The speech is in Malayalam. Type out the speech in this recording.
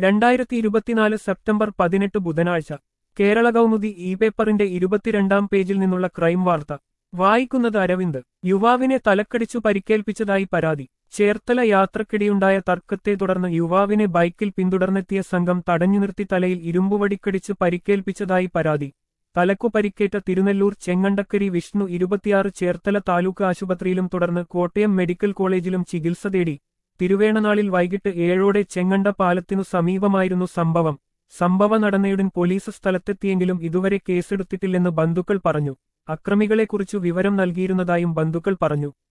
2024 സെപ്റ്റംബർ 18 ബുധനാഴ്ച കേരള കൗമുദി ഇ പേപ്പറിന്റെ 22-ാം പേജിൽ നിന്നുള്ള ക്രൈം വാർത്ത വായിക്കുന്നത് അരവിന്ദ്. യുവാവിനെ തലക്കടിച്ചു പരിക്കേൽപ്പിച്ചതായി പരാതി. ചേർത്തല യാത്രക്കിടെയുണ്ടായ തർക്കത്തെ തുടർന്ന് യുവാവിനെ ബൈക്കിൽ പിന്തുടർന്നെത്തിയ സംഘം തടഞ്ഞുനിർത്തി തലയിൽ ഇരുമ്പുവടിക്കടിച്ച് പരിക്കേൽപ്പിച്ചതായി പരാതി. തലക്കു പരിക്കേറ്റ തിരുനെല്ലൂർ ചെങ്ങണ്ടക്കരി വിഷ്ണു 26 ചേർത്തല താലൂക്ക് ആശുപത്രിയിലും തുടർന്ന് കോട്ടയം മെഡിക്കൽ കോളേജിലും ചികിത്സ തേടി. തിരുവേണനാളിൽ വൈകിട്ട് 7ഓടെ ചെങ്ങണ്ട പാലത്തിനു സമീപമായിരുന്നു സംഭവം. സംഭവ നടന്നയുടൻ പോലീസ് സ്ഥലത്തെത്തിയെങ്കിലും ഇതുവരെ കേസെടുത്തിട്ടില്ലെന്ന് ബന്ധുക്കൾ പറഞ്ഞു. അക്രമികളെക്കുറിച്ചു വിവരം നൽകിയിരുന്നതായും ബന്ധുക്കൾ പറഞ്ഞു.